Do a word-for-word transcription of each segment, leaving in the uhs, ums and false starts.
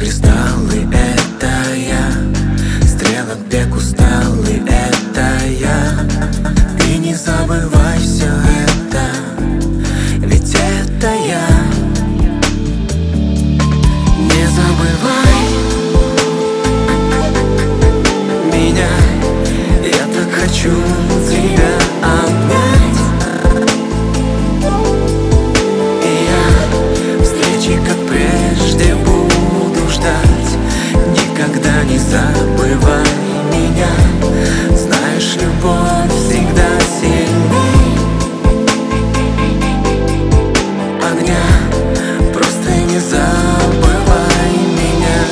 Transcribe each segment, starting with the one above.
кристаллы, это я. Стрелок бег усталый, это я. Ты не забывай все это, ведь это я. Не забывай меня, я так хочу тебя обнять. И я встречи, как прежде, буду ждать. Никогда не забывай меня. Знаешь, любовь всегда сильней огня. Просто не забывай меня.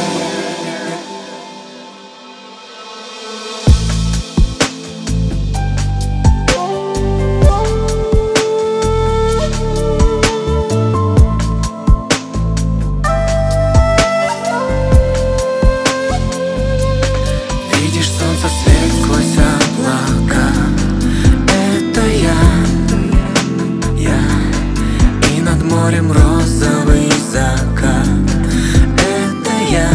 Видишь солнце, свет сквозь облака, это я, я. И над морем розовый закат, это я.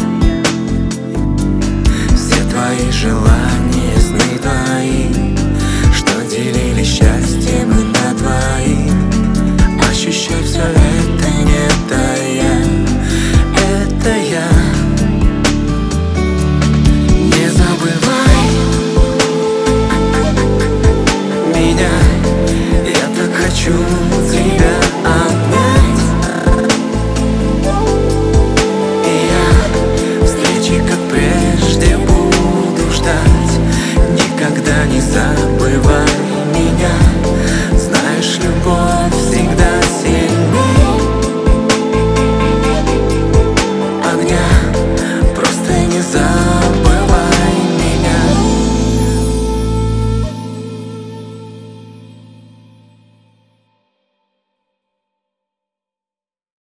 Все твои желания, сны твои, что делили счастье мы на двоих. Ощущай все это, не тая, это я. Не забывай меня, я так хочу тебя